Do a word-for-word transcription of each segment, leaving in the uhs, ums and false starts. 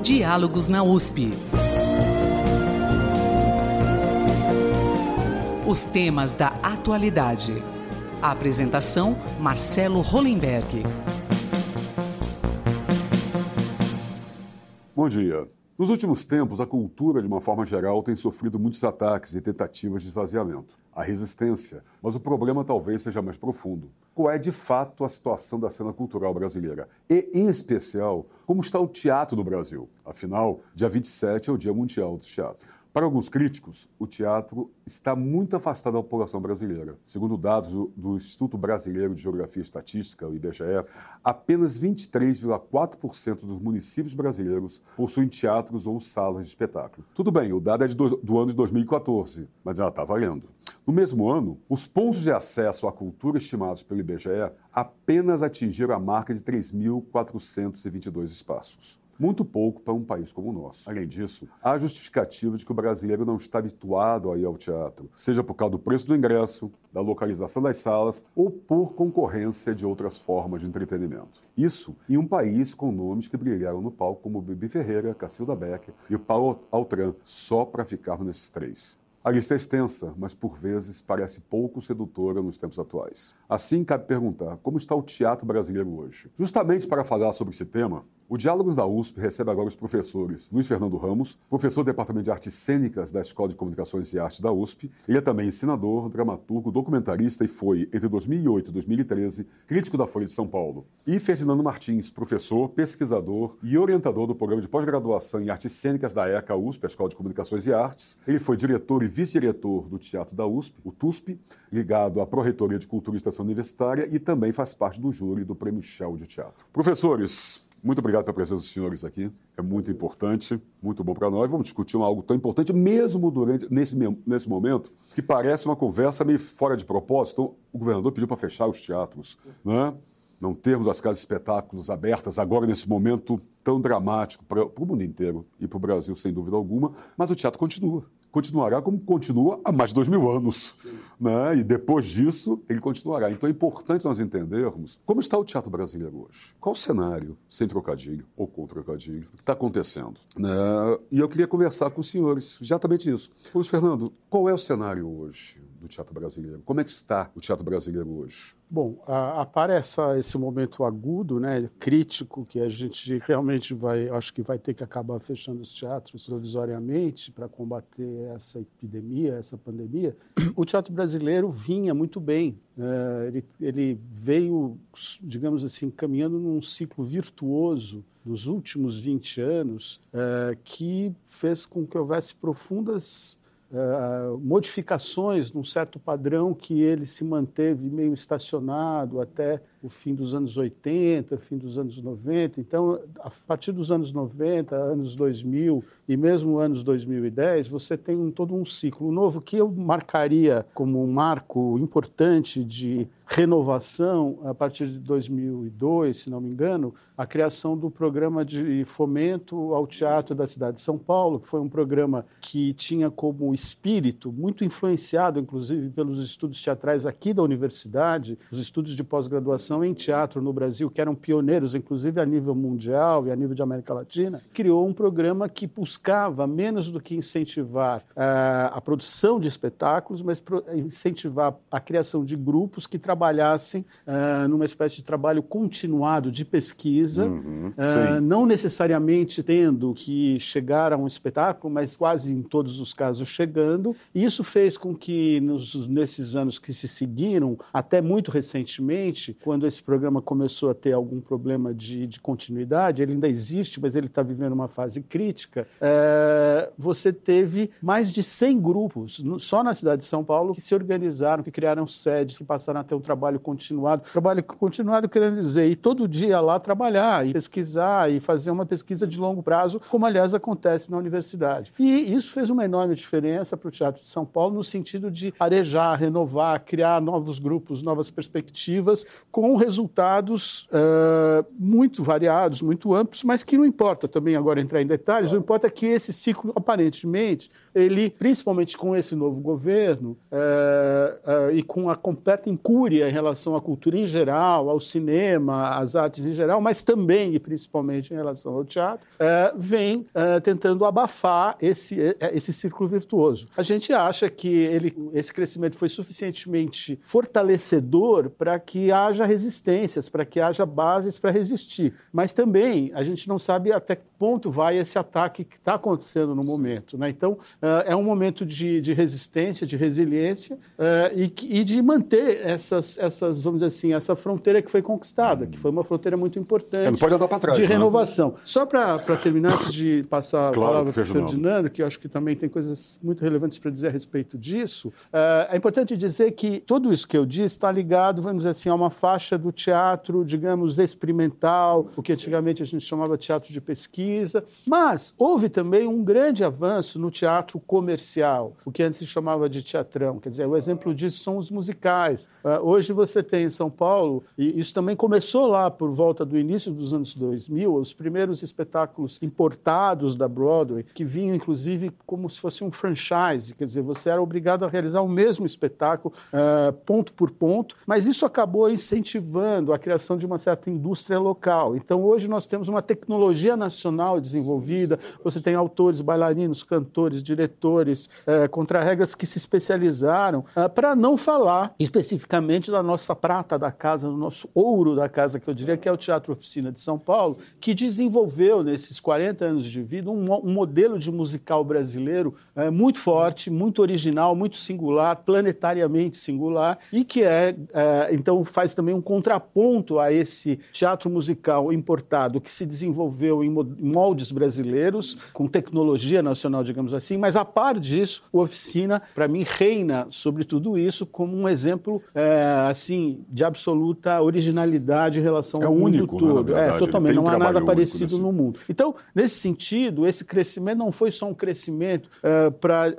Diálogos na U S P. Os temas da atualidade. A apresentação, Marcelo Hollenberg. Bom dia. Nos últimos tempos, a cultura, de uma forma geral, tem sofrido muitos ataques e tentativas de esvaziamento. Há resistência, mas o problema talvez seja mais profundo. Qual é, de fato, a situação da cena cultural brasileira? E, em especial, como está o teatro do Brasil? Afinal, dia vinte e sete é o Dia Mundial do Teatro. Para alguns críticos, o teatro está muito afastado da população brasileira. Segundo dados do, do Instituto Brasileiro de Geografia e Estatística, o I B G E, apenas vinte e três vírgula quatro por cento dos municípios brasileiros possuem teatros ou salas de espetáculo. Tudo bem, o dado é de do, do ano de dois mil e quatorze, mas ela está valendo. No mesmo ano, os pontos de acesso à cultura estimados pelo I B G E apenas atingiram a marca de três mil quatrocentos e vinte e dois espaços. Muito pouco para um país como o nosso. Além disso, há justificativa de que o brasileiro não está habituado a ir ao teatro, seja por causa do preço do ingresso, da localização das salas ou por concorrência de outras formas de entretenimento. Isso em um país com nomes que brilharam no palco como Bibi Ferreira, Cacilda Becker e Paulo Altran, só para ficarmos nesses três. A lista é extensa, mas por vezes parece pouco sedutora nos tempos atuais. Assim, cabe perguntar, como está o teatro brasileiro hoje? Justamente para falar sobre esse tema, o Diálogos da U S P recebe agora os professores Luiz Fernando Ramos, professor do Departamento de Artes Cênicas da Escola de Comunicações e Artes da U S P. Ele é também ensinador, dramaturgo, documentarista e foi, entre dois mil e oito e dois mil e treze, crítico da Folha de São Paulo. E Ferdinando Martins, professor, pesquisador e orientador do Programa de Pós-Graduação em Artes Cênicas da ECA U S P, a Escola de Comunicações e Artes. Ele foi diretor e vice-diretor do Teatro da U S P, o T U S P, ligado à Pró-Reitoria de Cultura e Extensão Universitária e também faz parte do júri do Prêmio Shell de Teatro. Professores, muito obrigado pela presença dos senhores aqui. É muito importante, muito bom para nós. Vamos discutir algo tão importante, mesmo durante nesse, nesse momento, que parece uma conversa meio fora de propósito. Então, o governador pediu para fechar os teatros, né? Não termos as casas de espetáculos abertas agora, nesse momento tão dramático para o mundo inteiro e para o Brasil, sem dúvida alguma, mas o teatro continua. Continuará como continua há mais de dois mil anos, né? E depois disso ele continuará. Então é importante nós entendermos como está o teatro brasileiro hoje. Qual o cenário, sem trocadilho ou com trocadilho, que está acontecendo, né? E eu queria conversar com os senhores exatamente isso. Luiz Fernando, qual é o cenário hoje do teatro brasileiro? Como é que está o teatro brasileiro hoje? Bom, aparece esse momento agudo, né, crítico, que a gente realmente vai, acho que vai ter que acabar fechando os teatros provisoriamente para combater essa epidemia, essa pandemia. O teatro brasileiro vinha muito bem. É, ele, ele veio, digamos assim, caminhando num ciclo virtuoso nos últimos vinte anos, é, que fez com que houvesse profundas Uh, modificações num certo padrão que ele se manteve meio estacionado até o fim dos anos oitenta, fim dos anos noventa. Então, a partir dos anos noventa, anos dois mil e mesmo anos dois mil e dez, você tem um, todo um ciclo novo que eu marcaria como um marco importante de renovação a partir de dois mil e dois, se não me engano, a criação do programa de fomento ao teatro da cidade de São Paulo, que foi um programa que tinha como espírito, muito influenciado, inclusive, pelos estudos teatrais aqui da universidade, os estudos de pós-graduação em teatro no Brasil, que eram pioneiros, inclusive, a nível mundial e a nível de América Latina, criou um programa que buscava, menos do que incentivar uh, a produção de espetáculos, mas pro, incentivar a criação de grupos que trabalhassem uh, numa espécie de trabalho continuado de pesquisa, uhum, uh, não necessariamente tendo que chegar a um espetáculo, mas quase em todos os casos chegando. E isso fez com que, nos, nesses anos que se seguiram, até muito recentemente, quando esse programa começou a ter algum problema de, de continuidade, ele ainda existe, mas ele está vivendo uma fase crítica, uh, você teve mais de cem grupos, no, só na cidade de São Paulo, que se organizaram, que criaram sedes, que passaram a ter um trabalho continuado. Trabalho continuado querendo dizer, ir todo dia lá trabalhar, e pesquisar, e fazer uma pesquisa de longo prazo, como, aliás, acontece na universidade. E isso fez uma enorme diferença para o Teatro de São Paulo, no sentido de arejar, renovar, criar novos grupos, novas perspectivas, com resultados uh, muito variados, muito amplos, mas que não importa também agora entrar em detalhes, não importa que esse ciclo, aparentemente, ele, principalmente com esse novo governo, uh, uh, e com a completa incúria em relação à cultura em geral, ao cinema, às artes em geral, mas também e principalmente em relação ao teatro, é, vem é, tentando abafar esse, esse círculo virtuoso. A gente acha que ele, esse crescimento foi suficientemente fortalecedor para que haja resistências, para que haja bases para resistir. Mas também a gente não sabe até que ponto vai esse ataque que está acontecendo no momento, né? Então, uh, é um momento de, de resistência, de resiliência uh, e, e de manter essas, essas, vamos dizer assim, essa fronteira que foi conquistada, que foi uma fronteira muito importante. É, não pode andar para trás, de né? renovação. Só para terminar, antes de passar claro, a palavra para o Ferdinando. Ferdinando, que eu acho que também tem coisas muito relevantes para dizer a respeito disso, uh, é importante dizer que tudo isso que eu disse está ligado, vamos dizer assim, a uma faixa do teatro, digamos, experimental, o que antigamente a gente chamava de teatro de pesquisa. Mas houve também um grande avanço no teatro comercial, o que antes se chamava de teatrão. Quer dizer, o exemplo disso são os musicais. Uh, hoje você tem em São Paulo, e isso também começou lá por volta do início dos anos dois mil, os primeiros espetáculos importados da Broadway, que vinham inclusive como se fosse um franchise, quer dizer, você era obrigado a realizar o mesmo espetáculo, uh, ponto por ponto, mas isso acabou incentivando a criação de uma certa indústria local. Então hoje nós temos uma tecnologia nacional desenvolvida, você tem autores, bailarinos, cantores, diretores, eh, contra-regras que se especializaram, eh, para não falar especificamente da nossa prata da casa, do nosso ouro da casa, que eu diria que é o Teatro Oficina de São Paulo, que desenvolveu nesses quarenta anos de vida um, um modelo de musical brasileiro eh, muito forte, muito original, muito singular, planetariamente singular, e que é, eh, então faz também um contraponto a esse teatro musical importado que se desenvolveu em moldes brasileiros, com tecnologia nacional, digamos assim, mas a par disso, o Oficina, para mim, reina sobre tudo isso como um exemplo, é, assim, de absoluta originalidade em relação é ao único, mundo todo. Né, é, totalmente, não há nada parecido nesse... no mundo. Então, nesse sentido, esse crescimento não foi só um crescimento é,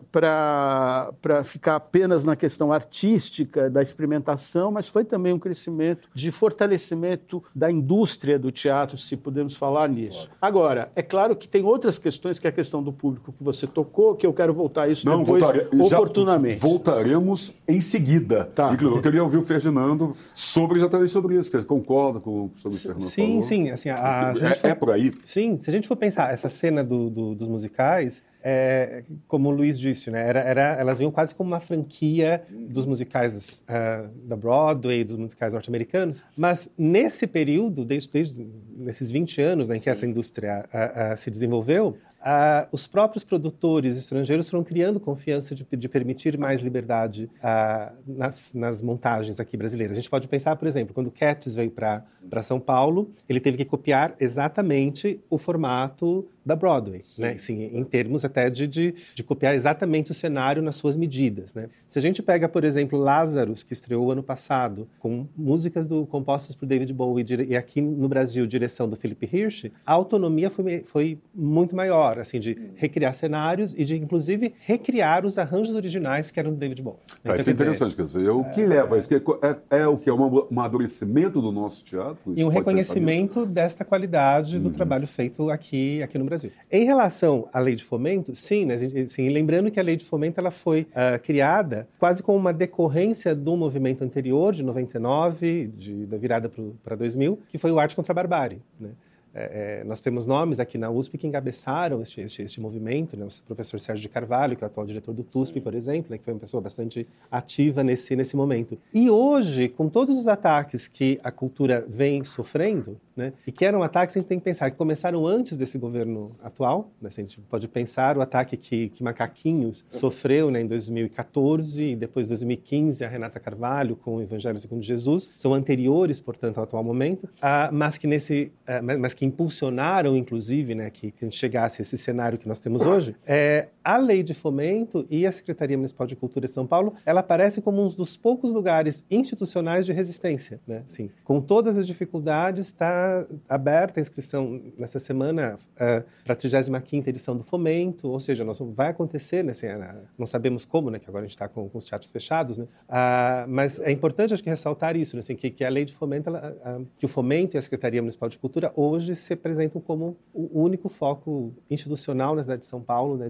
para ficar apenas na questão artística, da experimentação, mas foi também um crescimento de fortalecimento da indústria do teatro, se podemos falar nisso. Agora, é claro que tem outras questões, que é a questão do público que você tocou, que eu quero voltar a isso Não, depois, voltare... oportunamente. Voltaremos em seguida. Tá. Eu queria ouvir o Ferdinando sobre, exatamente sobre isso. Você concorda com o que o Ferdinando sim, falou? Sim, sim. Assim, a, é, for... é por aí? Sim, se a gente for pensar, essa cena do, do, dos musicais... É, como o Luiz disse, né, era, era, elas vinham quase como uma franquia dos musicais uh, da Broadway, dos musicais norte-americanos, mas nesse período, desde, desde nesses vinte anos, né, em que Sim. essa indústria uh, uh, se desenvolveu, Uh, os próprios produtores estrangeiros foram criando confiança de, de permitir mais liberdade uh, nas, nas montagens aqui brasileiras. A gente pode pensar, por exemplo, quando o Cats veio para São Paulo, ele teve que copiar exatamente o formato da Broadway, né? Assim, em termos até de, de, de copiar exatamente o cenário nas suas medidas, né? Se a gente pega, por exemplo, Lazarus, que estreou ano passado, com músicas do, compostas por David Bowie e aqui no Brasil, direção do Philip Hirsch, a autonomia foi, foi muito maior, assim, de recriar cenários e de, inclusive, recriar os arranjos originais que eram do David Bowie. Tá, então, isso é interessante, quer dizer, o que é, leva a isso? É, é o que? É um amadurecimento do nosso teatro? Isso e um reconhecimento desta qualidade do uhum. trabalho feito aqui, aqui no Brasil. Em relação à Lei de Fomento, sim, né, assim, lembrando que a Lei de Fomento ela foi uh, criada quase como uma decorrência do movimento anterior, de noventa e nove, de, da virada para dois mil, que foi o Arte contra a Barbárie, né? É, nós temos nomes aqui na U S P que encabeçaram este, este, este movimento, né? O professor Sérgio de Carvalho, que é o atual diretor do T U S P, Sim. por exemplo, né? Que foi uma pessoa bastante ativa nesse, nesse momento. E hoje, com todos os ataques que a cultura vem sofrendo, né? E que eram ataques, a gente tem que pensar, que começaram antes desse governo atual, né? A gente pode pensar o ataque que, que Macaquinhos sofreu, né, em dois mil e catorze, e depois em dois mil e quinze a Renata Carvalho com o Evangelho segundo Jesus, são anteriores, portanto, ao atual momento, ah, mas que nesse... Ah, mas que impulsionaram, inclusive, né, que a gente chegasse a esse cenário que nós temos hoje, é, a Lei de Fomento e a Secretaria Municipal de Cultura de São Paulo, ela aparece como um dos poucos lugares institucionais de resistência, né? Assim, com todas as dificuldades, está aberta a inscrição nessa semana uh, para a trigésima quinta edição do Fomento, ou seja, nós, vai acontecer, né, assim, não sabemos como, né, que agora a gente está com, com os teatros fechados, né, uh, mas é importante, acho que, ressaltar isso, né, assim, que, que a Lei de Fomento, ela, uh, que o Fomento e a Secretaria Municipal de Cultura hoje se apresentam como o único foco institucional na cidade de São Paulo, né, de, de,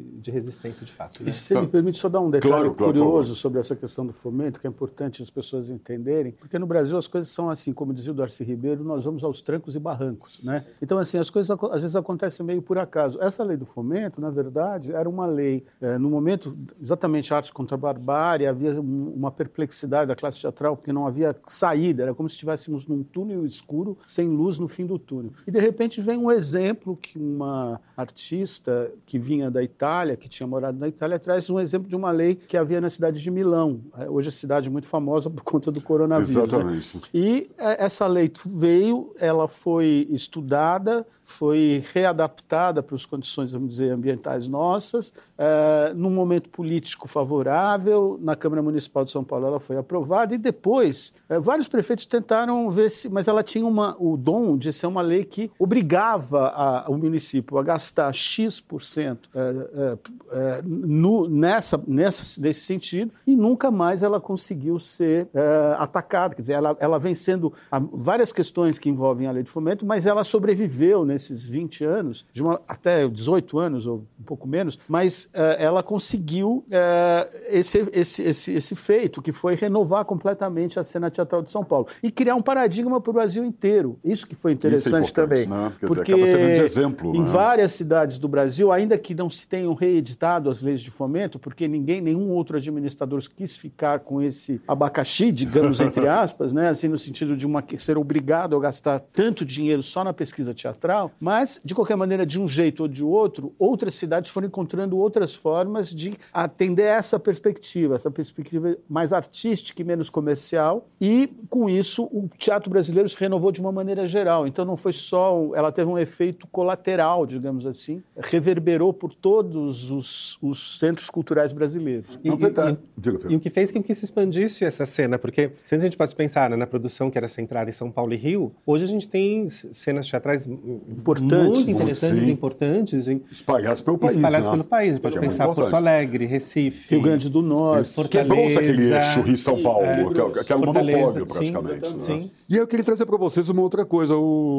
de resistência de fato. Né? E se me permite só dar um detalhe claro, claro, curioso sobre essa questão do fomento, que é importante as pessoas entenderem, porque no Brasil as coisas são assim, como dizia o Darcy Ribeiro, nós vamos aos trancos e barrancos, né? Então, assim, as coisas às vezes acontecem meio por acaso. Essa lei do fomento, na verdade, era uma lei, é, no momento, exatamente, Artes contra a Barbárie, havia uma perplexidade da classe teatral, porque não havia saída, era como se estivéssemos num túnel escuro, sem luz no fim do túnel. E, de repente, vem um exemplo que uma artista que vinha da Itália, que tinha morado na Itália, traz um exemplo de uma lei que havia na cidade de Milão. Hoje a cidade é muito famosa por conta do coronavírus. Exatamente. Né? E essa lei veio, ela foi estudada, foi readaptada para as condições, vamos dizer, ambientais nossas, é, num momento político favorável, na Câmara Municipal de São Paulo ela foi aprovada e depois é, vários prefeitos tentaram ver se, mas ela tinha uma, o dom de ser uma lei que obrigava a, o município a gastar X por cento é, é, é, no, nessa, nessa, nesse sentido e nunca mais ela conseguiu ser é, atacada, quer dizer, ela, ela vem sendo há várias questões que envolvem a lei de fomento, mas ela sobreviveu, né, nesses vinte anos, de uma, até dezoito anos ou um pouco menos, mas uh, ela conseguiu uh, esse, esse, esse, esse feito, que foi renovar completamente a cena teatral de São Paulo e criar um paradigma para o Brasil inteiro. Isso que foi interessante Isso é também. Né? Quer porque dizer, acaba servindo de exemplo. Em né? várias cidades do Brasil, ainda que não se tenham reeditado as leis de fomento, porque ninguém, nenhum outro administrador quis ficar com esse abacaxi, digamos, entre aspas, né? Assim, no sentido de uma, ser obrigado a gastar tanto dinheiro só na pesquisa teatral, mas, de qualquer maneira, de um jeito ou de outro, outras cidades foram encontrando outras formas de atender essa perspectiva, essa perspectiva mais artística e menos comercial, e, com isso, o teatro brasileiro se renovou de uma maneira geral. Então, não foi só... Ela teve um efeito colateral, digamos assim, reverberou por todos os, os centros culturais brasileiros. E, e, e, e o que fez com que se expandisse essa cena, porque, se a gente pode pensar, né, na produção que era centrada em São Paulo e Rio, hoje a gente tem cenas teatrais importantes, muito interessantes e importantes. Em, espalhadas pelo país. Espalhadas né? pelo país. A gente pode é pensar Porto Alegre, Recife, Rio Grande do Norte, Fortaleza. Quebrou-se aquele eixo Rio-São Paulo, é, que era um monopólio praticamente. Sim, né? sim. E eu queria trazer para vocês uma outra coisa.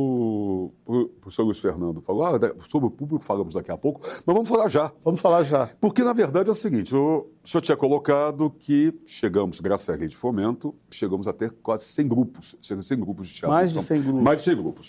O, o professor Luiz Fernando falou, ah, sobre o público falamos daqui a pouco, mas vamos falar já. Vamos falar já. Porque, na verdade, é o seguinte, o senhor tinha colocado que chegamos, graças à lei de fomento, chegamos a ter quase cem grupos, cem grupos de teatro. Mais de cem grupos. Mais de cem grupos.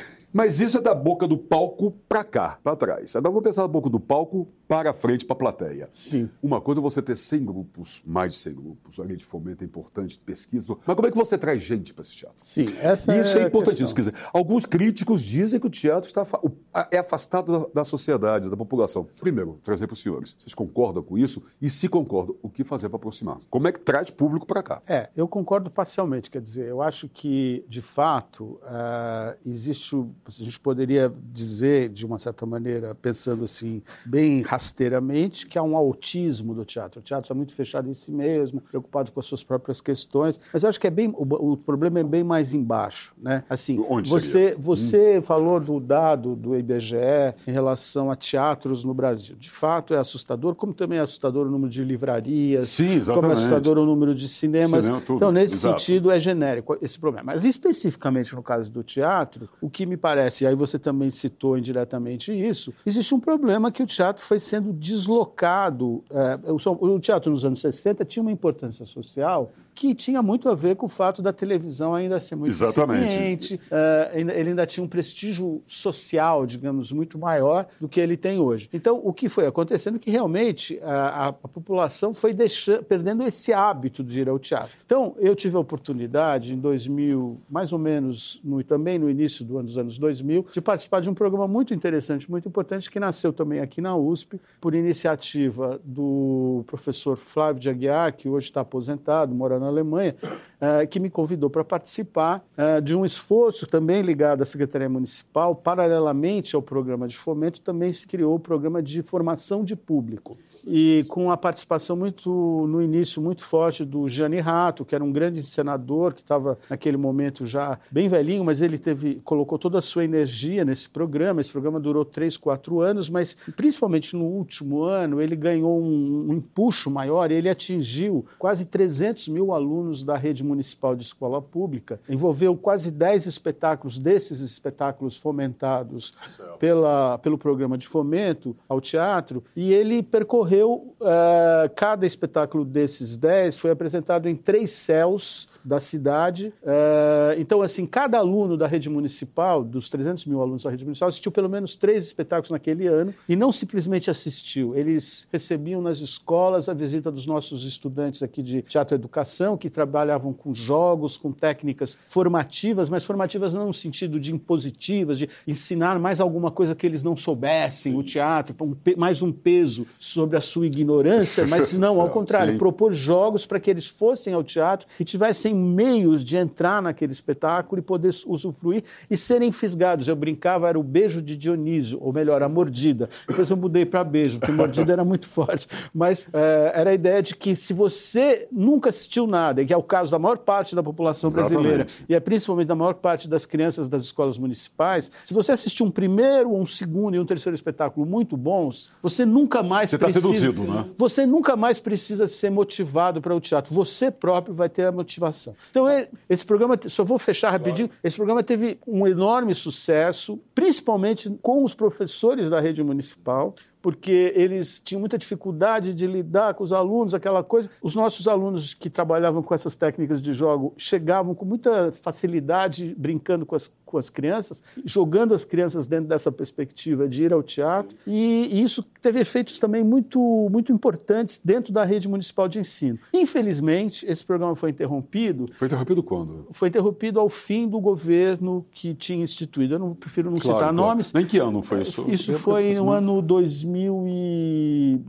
Mas isso é da boca do palco para cá, para trás. Agora vamos pensar da boca do palco para frente, para a plateia. Sim. Uma coisa é você ter cem grupos, mais de cem grupos, a lei de fomento é importante, pesquisa, mas como é que você traz gente para esse teatro? Sim, essa e isso é é importantíssimo. Quer dizer, alguns críticos dizem que o teatro está, é afastado da, da sociedade, da população. Primeiro, trazer para os senhores. Vocês concordam com isso? E se concordam, o que fazer para aproximar? Como é que traz público para cá? É, eu concordo parcialmente. Quer dizer, eu acho que, de fato, uh, existe o... A gente poderia dizer, de uma certa maneira, pensando assim, bem rasteiramente, que há um autismo do teatro. O teatro está muito fechado em si mesmo, preocupado com as suas próprias questões, mas eu acho que é bem, o, o problema é bem mais embaixo, né? Assim, onde você, você hum. falou do dado do I B G E em relação a teatros no Brasil. De fato, é assustador, como também é assustador o número de livrarias, Sim, como é assustador o número de cinemas. Cinema, então, nesse Exato. sentido, é genérico esse problema. Mas, especificamente no caso do teatro, o que me parece, aí você também citou indiretamente isso, existe um problema que o teatro foi sendo deslocado. É, o teatro nos anos sessenta tinha uma importância social que tinha muito a ver com o fato da televisão ainda ser muito incipiente, é, ele ainda tinha um prestígio social, digamos, muito maior do que ele tem hoje. Então, o que foi acontecendo é que realmente a, a população foi deixando, perdendo esse hábito de ir ao teatro. Então, eu tive a oportunidade, em dois mil, mais ou menos, no, também no início do ano, dos anos dois mil, de participar de um programa muito interessante, muito importante, que nasceu também aqui na U S P, por iniciativa do professor Flávio de Aguiar, que hoje está aposentado, mora na Alemanha, uh, que me convidou para participar uh, de um esforço também ligado à Secretaria Municipal. Paralelamente ao programa de fomento, também se criou o programa de formação de público. E com a participação muito, no início, muito forte do Gianni Ratto, que era um grande encenador, que estava naquele momento já bem velhinho, mas ele teve, colocou toda a sua energia nesse programa. Esse programa durou três, quatro anos, mas principalmente no último ano ele ganhou um, um empuxo maior e ele atingiu quase trezentos mil alunos alunos da rede municipal de escola pública, envolveu quase dez espetáculos, desses espetáculos fomentados pela, pelo programa de fomento ao teatro, e ele percorreu, uh, cada espetáculo desses dez foi apresentado em três céus da cidade. Uh, então, assim, cada aluno da rede municipal, dos trezentos mil alunos da rede municipal, assistiu pelo menos três espetáculos naquele ano, e não simplesmente assistiu, eles recebiam nas escolas a visita dos nossos estudantes aqui de teatro e educação, que trabalhavam com jogos, com técnicas formativas, mas formativas não no sentido de impositivas, de ensinar mais alguma coisa que eles não soubessem, o teatro, um, mais um peso sobre a sua ignorância, mas não, ao contrário, sim, propor jogos para que eles fossem ao teatro e tivessem meios de entrar naquele espetáculo e poder usufruir e serem fisgados. Eu brincava, era o beijo de Dionísio, ou melhor, a mordida. Depois eu mudei para beijo, porque mordida era muito forte. Mas é, era a ideia de que se você nunca assistiu nada, que é o caso da maior parte da população brasileira, exatamente, e é principalmente da maior parte das crianças das escolas municipais, se você assistiu um primeiro, um segundo e um terceiro espetáculo muito bons, você nunca mais você precisa... Você está seduzido, né? Você nunca mais precisa ser motivado para o teatro. Você próprio vai ter a motivação. Então, esse programa, só vou fechar rapidinho, claro, esse programa teve um enorme sucesso, principalmente com os professores da rede municipal, porque eles tinham muita dificuldade de lidar com os alunos, aquela coisa. Os nossos alunos que trabalhavam com essas técnicas de jogo chegavam com muita facilidade, brincando com as, com as crianças, jogando as crianças dentro dessa perspectiva de ir ao teatro, e, e isso teve efeitos também muito, muito importantes dentro da rede municipal de ensino. Infelizmente, esse programa foi interrompido. Foi interrompido quando? Foi interrompido ao fim do governo que tinha instituído. Eu não prefiro não claro, citar claro. nomes. Nem que ano foi isso? Isso foi no ano dois mil e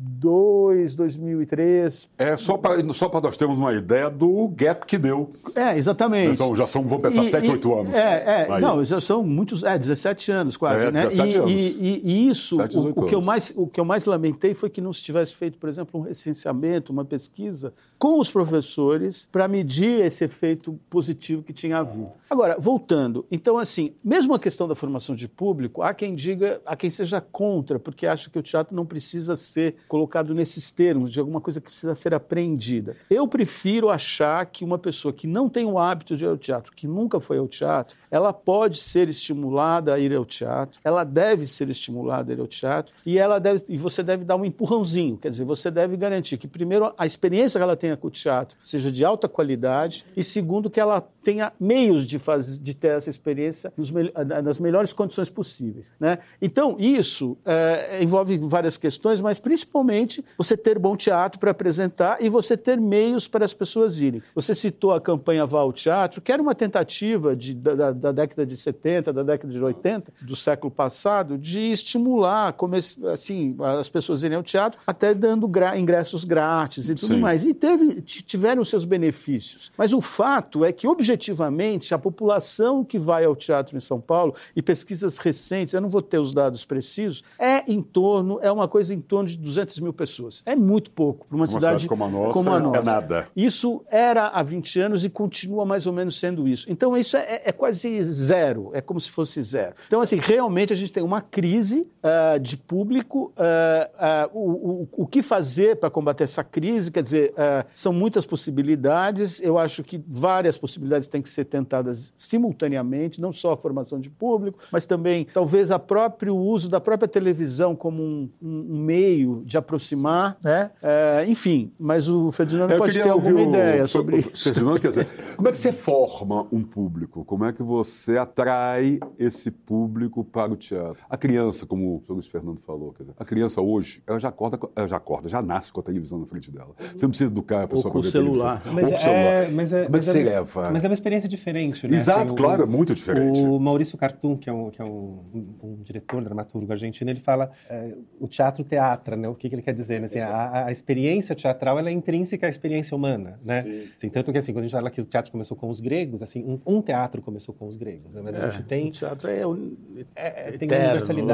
dois, dois mil e três. É, só para só para nós termos uma ideia do gap que deu. É, exatamente. São, já são, vamos pensar, sete, oito anos. É, é não, já são muitos, é, dezessete anos quase, é, né? dezessete e, anos. E, e, e isso, sete, o, o, que eu anos. mais, o que eu mais lamentei foi que não se tivesse feito, por exemplo, um recenseamento, uma pesquisa com os professores para medir esse efeito positivo que tinha havido. Agora, voltando, então, assim, mesmo a questão da formação de público, há quem diga, há quem seja contra, porque acha que o teatro não precisa ser colocado nesses termos, de alguma coisa que precisa ser apreendida. Eu prefiro achar que uma pessoa que não tem o hábito de ir ao teatro, que nunca foi ao teatro, ela pode ser estimulada a ir ao teatro, ela deve ser estimulada a ir ao teatro, e, ela deve, e você deve dar um empurrãozinho, quer dizer, você deve garantir que, primeiro, a experiência que ela tenha com o teatro seja de alta qualidade, e segundo, que ela tenha meios de, faz, de ter essa experiência nos, nas melhores condições possíveis, né? Então, isso é, envolve várias questões, mas principalmente você ter bom teatro para apresentar e você ter meios para as pessoas irem. Você citou a campanha Vá ao Teatro, que era uma tentativa de, da, da década de setenta, da década de oitenta, do século passado, de estimular como, assim, as pessoas irem ao teatro, até dando gra- ingressos grátis e tudo Sim. mais. E teve, tiveram seus benefícios. Mas o fato é que, objetivamente, a população que vai ao teatro em São Paulo, e pesquisas recentes, eu não vou ter os dados precisos, é em torno, é uma coisa em torno de duzentas mil pessoas. É muito pouco para uma, uma cidade, cidade como a nossa. Como a nossa. É nada. Isso era há vinte anos e continua mais ou menos sendo isso. Então, isso é, é quase zero, é como se fosse zero. Então, assim, realmente a gente tem uma crise uh, de público. Uh, uh, o, o, o que fazer para combater essa crise? Quer dizer, uh, são muitas possibilidades. Eu acho que várias possibilidades têm que ser tentadas simultaneamente, não só a formação de público, mas também, talvez, o próprio uso da própria televisão como um, um meio de aproximar, né? Uh, enfim, mas o Ferdinando Eu pode ter alguma o, ideia sobre isso. Ferdinando, quer dizer, como é que você forma um público? Como é que você atrai esse público para o teatro? A criança, como o senhor Luiz Fernando falou, quer dizer, a criança hoje, ela já acorda, ela já acorda, já nasce com a televisão na frente dela. Você não precisa educar a pessoa com o celular. Mas Ou com o é, celular. Mas é, como é que você leva? Mas é uma experiência diferente, né? Exato, assim, claro, o, é muito diferente. O Maurício Cartum, que é um, que é um, um, um diretor, dramaturgo argentino, ele fala é, o teatro teatra, né? O que, que ele quer dizer? Né? Assim, a, a experiência teatral, ela é intrínseca à experiência humana, né? Sim. Assim, tanto que, assim, quando a gente fala que o teatro começou com os gregos, assim, um, um teatro começou com os gregos, né? Mas é, a gente tem... O teatro é, un... é, é tem eterno, universalidade. É,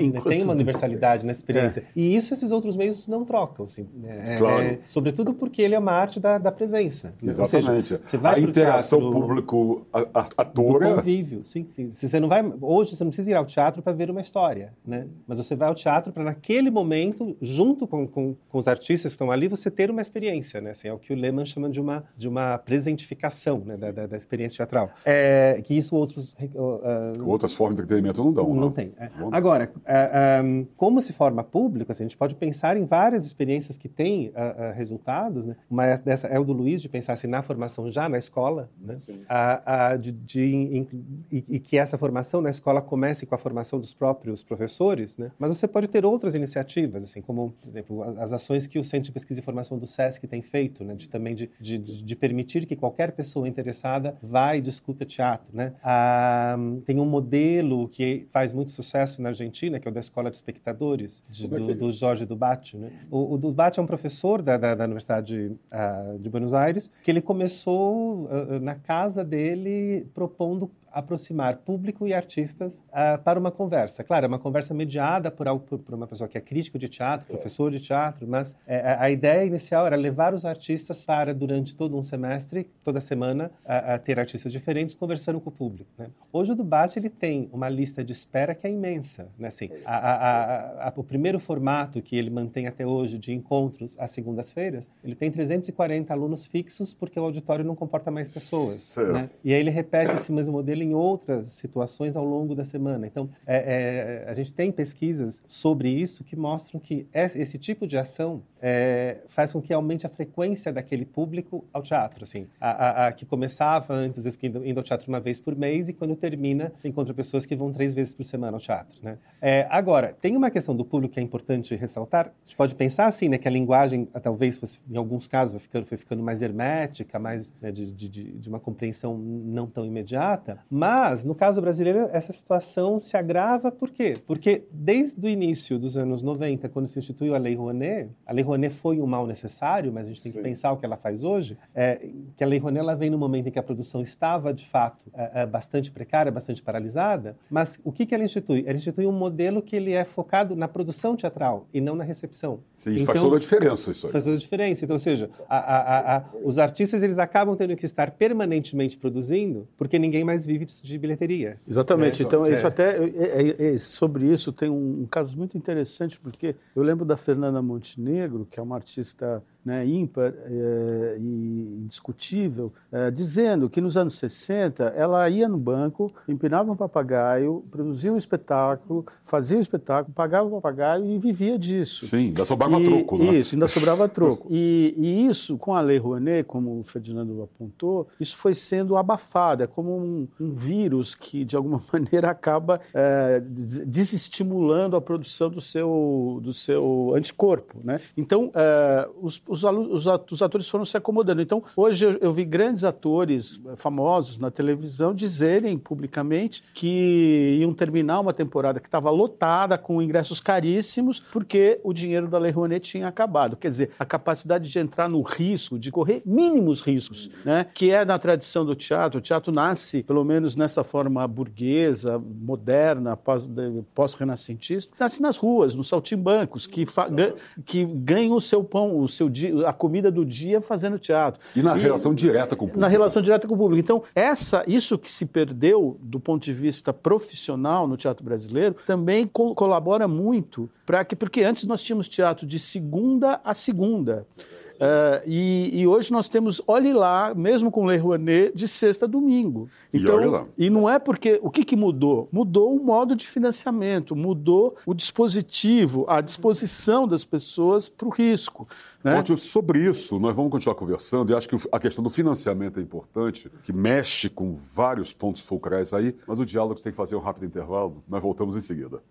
Sim, né? Tem uma universalidade na experiência. É. E isso esses outros meios não trocam, assim. É, claro. É, sobretudo porque ele é uma arte da, da presença. Exatamente. Ou seja, você vai a interação teatro, público-ator... Do convívio, sim, sim. Você não vai, hoje você não precisa ir ao teatro para ver uma história, né? Mas você vai ao teatro para, naquele momento, junto com, com, com os artistas que estão ali, você ter uma experiência, né? Assim, é o que o Lehmann chama de uma, de uma presentificação, né? da, da, da experiência teatral. É, que isso outros... Uh, uh, Outras formas de entretenimento não dão, Não, não tem. É. Agora, uh, um, como se forma público, assim, a gente pode pensar em várias experiências que têm uh, uh, resultados, né? Uma dessa é o do Luiz, de pensar assim, na formação já na escola, né? Uh, uh, de, de, in, e, e que essa formação na escola comece com a formação dos próprios professores, né? Mas você pode ter outras iniciativas, assim, como, por exemplo, as ações que o Centro de Pesquisa e Formação do SESC tem feito, né? De, também de, de, de permitir que qualquer pessoa interessada vá e discuta teatro, né? Ah, tem um modelo que faz muito sucesso na Argentina, que é o da Escola de Espectadores, de, do, do Jorge Dubac, né? O, o Dubac é um professor da, da, da Universidade uh, de Buenos Aires, que ele começou uh, na casa dele propondo aproximar público e artistas uh, para uma conversa. Claro, é uma conversa mediada por, por, por uma pessoa que é crítico de teatro, professor de teatro, mas é, a ideia inicial era levar os artistas para, durante todo um semestre, toda semana, a, a ter artistas diferentes conversando com o público, né? Hoje o Dubac, ele tem uma lista de espera que é imensa, né? Assim, a, a, a, a, o primeiro formato que ele mantém até hoje de encontros às segundas-feiras, ele tem trezentos e quarenta alunos fixos porque o auditório não comporta mais pessoas, né? E aí ele repete esse mesmo modelo em outras situações ao longo da semana. Então, é, é, a gente tem pesquisas sobre isso que mostram que esse tipo de ação é, faz com que aumente a frequência daquele público ao teatro, assim, a, a, a que começava antes, às vezes, indo, indo ao teatro uma vez por mês, e quando termina, você encontra pessoas que vão três vezes por semana ao teatro, né? É, agora, tem uma questão do público que é importante ressaltar. A gente pode pensar assim, né, que a linguagem, talvez, fosse, em alguns casos, foi ficando, foi ficando mais hermética, mais, né, de, de, de uma compreensão não tão imediata. Mas, no caso brasileiro, essa situação se agrava por quê? Porque desde o início dos anos noventa, quando se instituiu a Lei Rouanet, a Lei Rouanet foi um mal necessário, mas a gente tem Sim. que pensar o que ela faz hoje, é, que a Lei Rouanet ela vem no momento em que a produção estava, de fato, é, é, bastante precária, bastante paralisada, mas o que, que ela institui? Ela institui um modelo que ele é focado na produção teatral e não na recepção. Sim, então, faz toda a diferença isso aí. Faz toda a diferença. Então, ou seja, a, a, a, os artistas eles acabam tendo que estar permanentemente produzindo porque ninguém mais vive de, de bilheteria. Exatamente. Né? Então, é. isso até, é, é, sobre isso tem um, um caso muito interessante, porque eu lembro da Fernanda Montenegro, que é uma artista, né, ímpar é, e indiscutível, é, dizendo que nos anos sessenta ela ia no banco, empinava um papagaio, produzia um espetáculo, fazia um espetáculo, pagava o papagaio e vivia disso. Sim, ainda sobrava e, troco, né? Isso, ainda sobrava troco. E, e isso, com a Lei Rouanet, como o Ferdinando apontou, isso foi sendo abafado, é como um, um vírus que, de alguma maneira, acaba é, desestimulando a produção do seu, do seu anticorpo, né? Então, é, os Os, os, os atores foram se acomodando. Então, hoje eu, eu vi grandes atores famosos na televisão dizerem publicamente que iam terminar uma temporada que estava lotada, com ingressos caríssimos, porque o dinheiro da Lei Rouanet tinha acabado. Quer dizer, a capacidade de entrar no risco, de correr mínimos riscos, né? Que é na tradição do teatro. O teatro nasce, pelo menos nessa forma burguesa, moderna, pós, pós-renascentista, nasce nas ruas, nos saltimbancos, que, que ganham o seu pão, o seu a comida do dia fazendo teatro. E na e, relação direta com o público. Na relação direta com o público. Então, essa, isso que se perdeu do ponto de vista profissional no teatro brasileiro também co- colabora muito para que, porque antes nós tínhamos teatro de segunda a segunda. Uh, e, e hoje nós temos, olhe lá, mesmo com Lei Rouanet, de sexta a domingo. Então, e, olha lá. E não é porque... O que, que mudou? Mudou o modo de financiamento, mudou o dispositivo, a disposição das pessoas para o risco. Né? Ótimo, sobre isso, nós vamos continuar conversando, e acho que a questão do financiamento é importante, que mexe com vários pontos fulcrais aí, mas o diálogo tem que fazer um rápido intervalo. Nós voltamos em seguida.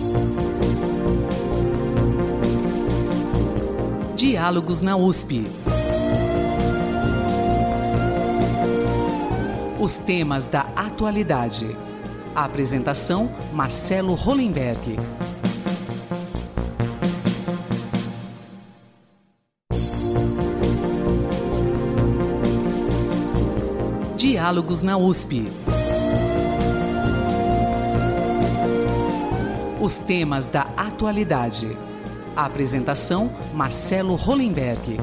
Diálogos na U S P. Os temas da atualidade. A apresentação, Marcelo Hollenberg. Diálogos na U S P. Os temas da atualidade. A apresentação, Marcelo Hollenberg.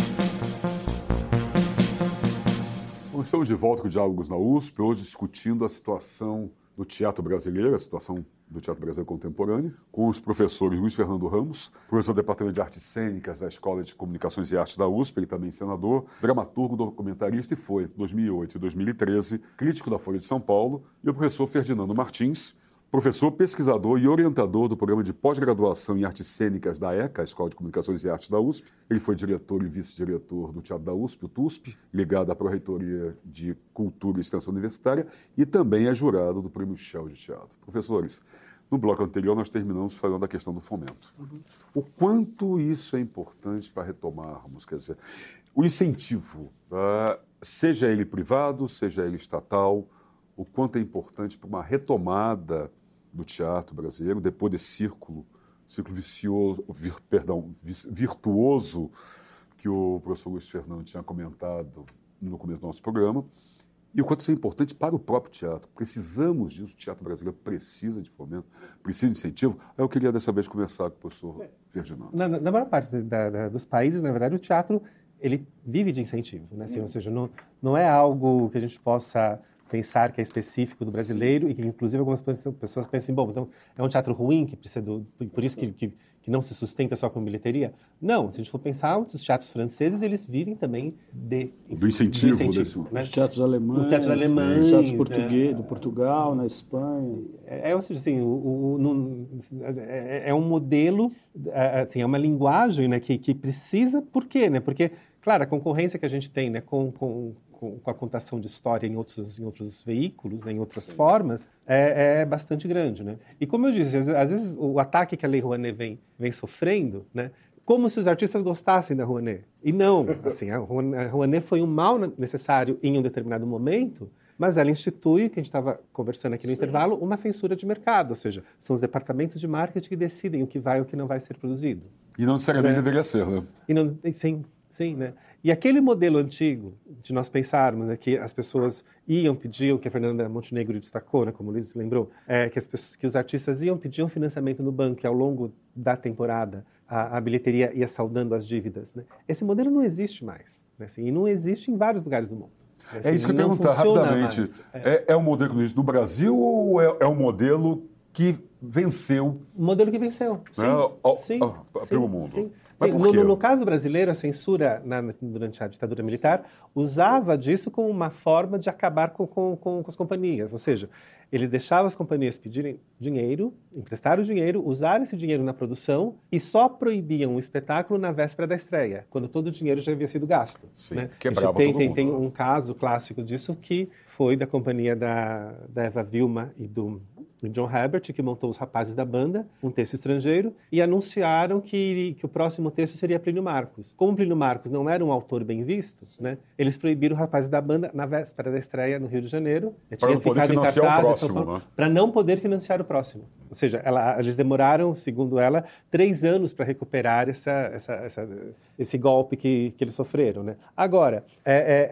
Estamos de volta com Diálogos na U S P, hoje discutindo a situação do teatro brasileiro, a situação do teatro brasileiro contemporâneo, com os professores Luiz Fernando Ramos, professor do Departamento de Artes Cênicas da Escola de Comunicações e Artes da U S P, ele também senador, dramaturgo, documentarista e foi, em dois mil e oito e dois mil e treze, crítico da Folha de São Paulo, e o professor Ferdinando Martins, professor, pesquisador e orientador do programa de pós-graduação em artes cênicas da ECA, a Escola de Comunicações e Artes da U S P. Ele foi diretor e vice-diretor do Teatro da U S P, o T U S P, ligado à Pró-Reitoria de Cultura e Extensão Universitária, e também é jurado do Prêmio Shell de Teatro. Professores, no bloco anterior nós terminamos falando da questão do fomento. Uhum. O quanto isso é importante para retomarmos, quer dizer, o incentivo, uh, seja ele privado, seja ele estatal, o quanto é importante para uma retomada do teatro brasileiro, depois desse círculo, círculo vicioso, vir, perdão, virtuoso que o professor Luiz Fernando tinha comentado no começo do nosso programa, e o quanto isso é importante para o próprio teatro. Precisamos disso, o teatro brasileiro precisa de fomento, precisa de incentivo. Aí eu queria dessa vez conversar com o professor Ferdinando. Na, na maior parte da, da, dos países, na verdade, o teatro ele vive de incentivo, né? Assim, ou seja, não, não é algo que a gente possa pensar que é específico do brasileiro. Sim. E que, inclusive, algumas pessoas pensam, bom, então é um teatro ruim, que precisa do, por isso que, que, que não se sustenta só com bilheteria? Não, se a gente for pensar, os teatros franceses, eles vivem também de, do incentivo. Do incentivo desse... né? Os teatros alemães, os teatros alemães, os teatros português, né? Do Portugal, na Espanha. É, ou seja, assim, o, o, no, é, é um modelo, assim, é uma linguagem, né, que, que precisa, por quê? Né? Porque, claro, a concorrência que a gente tem, né, com... com com a contação de história em outros, em outros veículos, né, em outras Sim. formas, é, é bastante grande. Né? E como eu disse, às, às vezes o ataque que a Lei Rouanet vem, vem sofrendo, né, como se os artistas gostassem da Rouanet. E não, assim, a Rouanet foi um mal necessário em um determinado momento, mas ela institui, que a gente estava conversando aqui no Sim. intervalo, uma censura de mercado, ou seja, são os departamentos de marketing que decidem o que vai e o que não vai ser produzido. E não necessariamente né? deveria ser, né? E não, sim, sim, né? E aquele modelo antigo, de nós pensarmos, é que as pessoas iam pedir, o que a Fernanda Montenegro destacou, né, como o Luiz lembrou, é que, as pessoas, que os artistas iam pedir um financiamento no banco e ao longo da temporada a, a bilheteria ia saldando as dívidas. Né? Esse modelo não existe mais, né, assim, e não existe em vários lugares do mundo. Assim, é isso que eu ia perguntar rapidamente. É. É, é um modelo que existe no Brasil ou é, é um modelo que venceu? Um modelo que venceu, sim. Né? O, sim, o, sim pelo mundo. Sim. Sim, no, no, no caso brasileiro, a censura na, durante a ditadura militar usava disso como uma forma de acabar com, com, com, com as companhias. Ou seja, eles deixavam as companhias pedirem dinheiro, emprestar o dinheiro, usar esse dinheiro na produção e só proibiam o espetáculo na véspera da estreia, quando todo o dinheiro já havia sido gasto. Sim, né? quebrava tem, todo tem, mundo. Tem um caso clássico disso que foi da companhia da, da Eva Vilma e do... o John Herbert, que montou Os Rapazes da Banda, um texto estrangeiro, e anunciaram que, que o próximo texto seria Plínio Marcos. Como Plínio Marcos não era um autor bem visto, né, eles proibiram Os Rapazes da Banda na véspera da estreia no Rio de Janeiro. Para não poder financiar o próximo, né? Para não poder financiar o próximo. Ou seja, ela, eles demoraram, segundo ela, três anos para recuperar essa, essa, essa, esse golpe que, que eles sofreram. Né? Agora, é, é,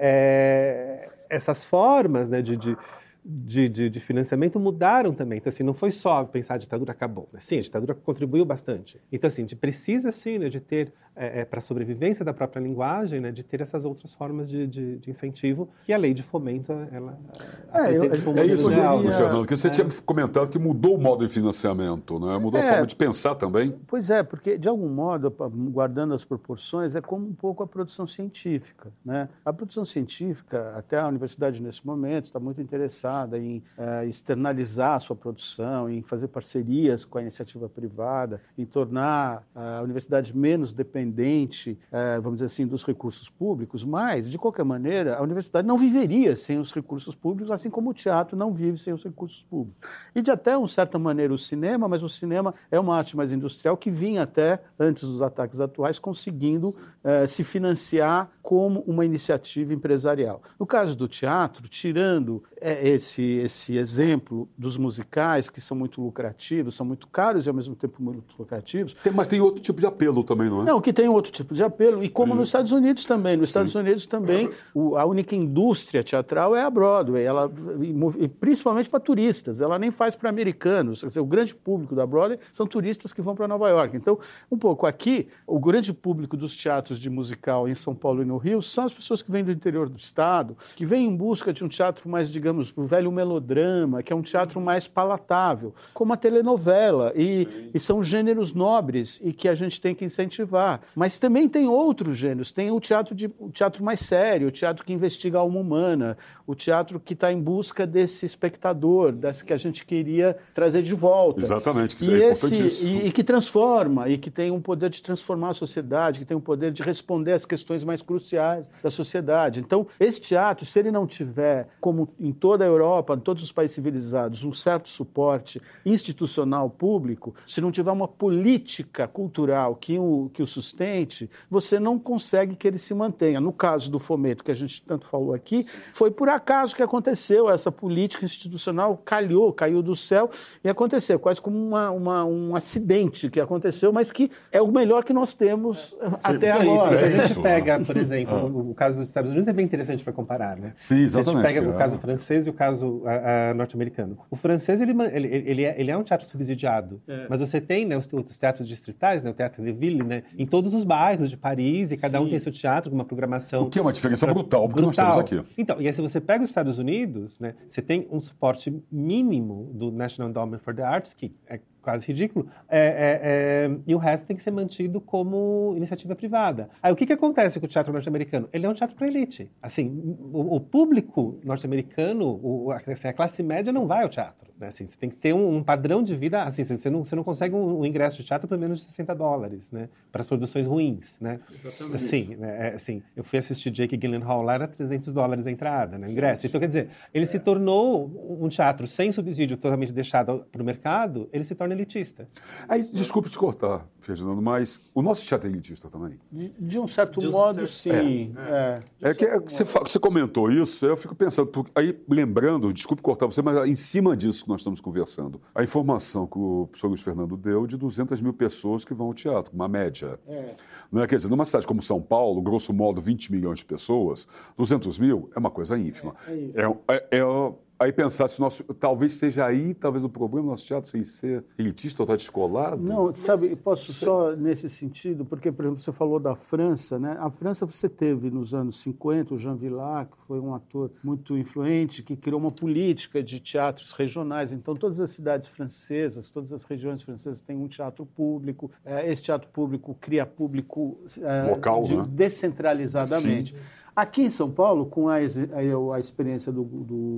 é, essas formas, né, de... de De, de, de financiamento mudaram também. Então, assim, não foi só pensar a ditadura acabou. Né? Sim, a ditadura contribuiu bastante. Então, assim, a gente precisa, sim, né, de ter, é, é, para a sobrevivência da própria linguagem, né, de ter essas outras formas de, de, de incentivo que a lei de fomento, ela é, apresenta como É isso, real, Luiz Fernando, porque você é. tinha comentado que mudou o modo de financiamento, né? Mudou é, a forma de pensar também. Pois é, porque, de algum modo, guardando as proporções, é como um pouco a produção científica. Né? A produção científica, até a universidade nesse momento, está muito interessada em uh, externalizar a sua produção, em fazer parcerias com a iniciativa privada, em tornar a universidade menos dependente, uh, vamos dizer assim, dos recursos públicos, mas, de qualquer maneira, a universidade não viveria sem os recursos públicos, assim como o teatro não vive sem os recursos públicos. E, de até, uma certa maneira, o cinema, mas o cinema é uma arte mais industrial que vinha até, antes dos ataques atuais, conseguindo uh, se financiar como uma iniciativa empresarial. No caso do teatro, tirando uh, esse esse, esse exemplo dos musicais, que são muito lucrativos, são muito caros e, ao mesmo tempo, muito lucrativos. Tem, mas tem outro tipo de apelo também, não é? Não, que tem outro tipo de apelo, e como Sim. nos Estados Unidos também. Nos Estados Sim. Unidos também, o, a única indústria teatral é a Broadway, ela, e, e principalmente para turistas. Ela nem faz para americanos. Quer dizer, o grande público da Broadway são turistas que vão para Nova York. Então, um pouco aqui, o grande público dos teatros de musical em São Paulo e no Rio são as pessoas que vêm do interior do estado, que vêm em busca de um teatro mais, digamos, o velho melodrama, que é um teatro mais palatável, como a telenovela, e, e são gêneros nobres e que a gente tem que incentivar. Mas também tem outros gêneros, tem o teatro, de, o teatro mais sério, o teatro que investiga a alma humana, o teatro que está em busca desse espectador, desse que a gente queria trazer de volta. Exatamente, que e é esse, e, e que transforma, e que tem um poder de transformar a sociedade, que tem um poder de responder às questões mais cruciais da sociedade. Então, esse teatro, se ele não tiver, como em toda a Europa, em todos os países civilizados, um certo suporte institucional público, se não tiver uma política cultural que o, que o sustente, você não consegue que ele se mantenha. No caso do Fomento, que a gente tanto falou aqui, foi por acaso que aconteceu, essa política institucional calhou, caiu do céu e aconteceu, quase como uma, uma, um acidente que aconteceu, mas que é o melhor que nós temos é. até Sim, agora. É isso, a gente pega, por exemplo, ah. o, o caso dos Estados Unidos é bem interessante para comparar, né? Sim, exatamente. A gente pega o caso francês e o caso a, a, norte-americano. O francês, ele, ele, ele, é, ele é um teatro subsidiado, é. mas você tem, né, os, os teatros distritais, né, o Teatro de Ville, né, em todos os bairros de Paris, e cada Sim. um tem seu teatro com uma programação... O que é uma diferença brutal, porque brutal. nós temos aqui. Então, e aí se você pega os Estados Unidos, né, você tem um suporte mínimo do National Endowment for the Arts, que é quase ridículo, é, é, é, e o resto tem que ser mantido como iniciativa privada. Aí o que, que acontece com o teatro norte-americano? Ele é um teatro para elite. Assim, o, o público norte-americano, o, assim, a classe média não vai ao teatro. Né? Assim, você tem que ter um, um padrão de vida, assim, você não, você não consegue um, um ingresso de teatro por menos de sessenta dólares, né? Para as produções ruins. Né? Exatamente. Assim, né? assim, eu fui assistir Jake Gyllenhaal lá, era trezentos dólares a entrada, né? O ingresso. Então, quer dizer, ele é. se tornou um teatro sem subsídio, totalmente deixado para o mercado, ele se torna elitista. Aí, desculpe te cortar, Ferdinando, mas o nosso teatro é elitista também? De, de um certo de um modo, certo... sim. É, é. é que é, você, você comentou isso, eu fico pensando, aí lembrando, desculpe cortar você, mas em cima disso que nós estamos conversando, a informação que o professor Luiz Fernando deu de duzentas mil pessoas que vão ao teatro, uma média. É. Não é? Quer dizer, numa cidade como São Paulo, grosso modo vinte milhões de pessoas, duzentos mil é uma coisa ínfima. É, é, é, é Aí pensar se nosso, talvez seja aí, talvez o problema do nosso teatro em ser elitista ou estar descolado. Não, sabe, posso só nesse sentido, porque, por exemplo, você falou da França, né? A França você teve nos anos cinquenta o Jean Vilar, que foi um ator muito influente, que criou uma política de teatros regionais. Então, todas as cidades francesas, todas as regiões francesas têm um teatro público. Esse teatro público cria público local, de, né? descentralizadamente. Sim. Aqui em São Paulo, com a, a, a experiência do,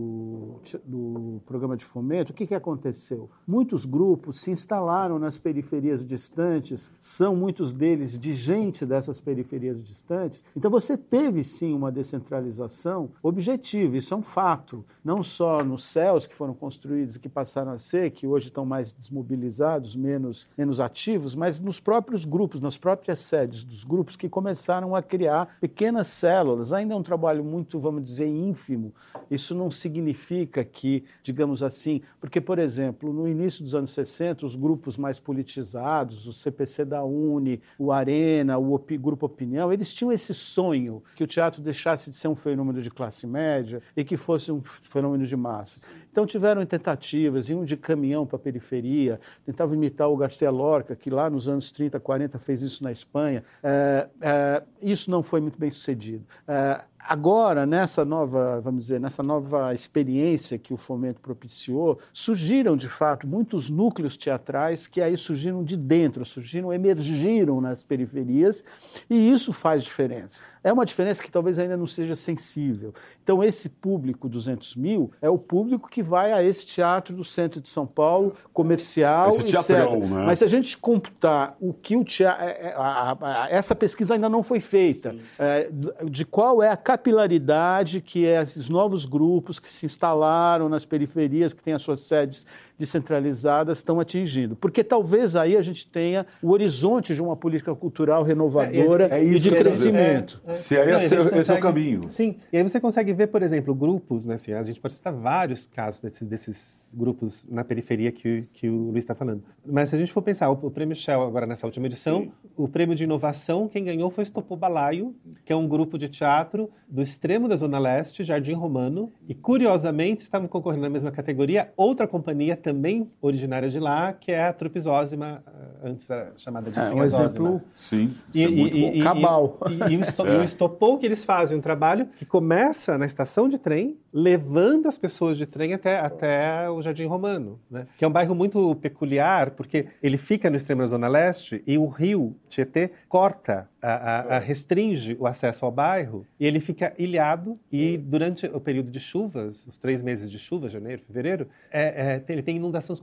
do, do programa de fomento, o que, que aconteceu? Muitos grupos se instalaram nas periferias distantes, são muitos deles de gente dessas periferias distantes. Então você teve sim uma descentralização objetiva, isso é um fato. Não só nos céus que foram construídos e que passaram a ser, que hoje estão mais desmobilizados, menos, menos ativos, mas nos próprios grupos, nas próprias sedes dos grupos que começaram a criar pequenas células. Ainda é um trabalho muito, vamos dizer, ínfimo. Isso não significa que, digamos assim, porque, por exemplo, no início dos anos sessenta, os grupos mais politizados, o C P C da Uni, o Arena, o Op- Grupo Opinião, eles tinham esse sonho que o teatro deixasse de ser um fenômeno de classe média e que fosse um fenômeno de massa. Então tiveram tentativas, iam de caminhão para a periferia, tentavam imitar o García Lorca, que lá nos anos trinta, quarenta fez isso na Espanha. É, é, isso não foi muito bem sucedido. É, Agora, nessa nova, vamos dizer, nessa nova experiência que o Fomento propiciou, surgiram, de fato, muitos núcleos teatrais que aí surgiram de dentro, surgiram, emergiram nas periferias, e isso faz diferença. É uma diferença que talvez ainda não seja sensível. Então, esse público, duzentos mil, é o público que vai a esse teatro do centro de São Paulo, comercial, esse teatrão, etcétera. Né? Mas se a gente computar o que o teatro... Essa pesquisa ainda não foi feita, é, de qual é a capilaridade que esses novos grupos que se instalaram nas periferias, que têm as suas sedes descentralizadas, estão atingindo. Porque talvez aí a gente tenha o horizonte de uma política cultural renovadora é, é, é e de crescimento. É, é. Se é, esse, consegue, esse é o caminho. Sim, e aí você consegue ver, por exemplo, grupos, né, assim, a gente pode citar vários casos desses, desses grupos na periferia que, que o Luiz está falando. Mas se a gente for pensar, o, o Prêmio Shell agora nessa última edição, sim, o prêmio de inovação, quem ganhou foi Stoppo Balaio, que é um grupo de teatro do extremo da Zona Leste, Jardim Romano, e curiosamente estavam concorrendo na mesma categoria outra companhia também originária de lá, que é a Trupe Zósima, antes era chamada de é, um exemplo, sim, e, é muito e, bom. E, Cabal. E, e, e, o Sto, é. e o Stoppo, que eles fazem um trabalho que começa na estação de trem, levando as pessoas de trem até, até o Jardim Romano, né? Que é um bairro muito peculiar, porque ele fica no extremo da Zona Leste e o rio Tietê corta, a, a, a restringe o acesso ao bairro e ele fica ilhado e durante o período de chuvas, os três meses de chuvas, janeiro, fevereiro, é, é, ele tem inundações,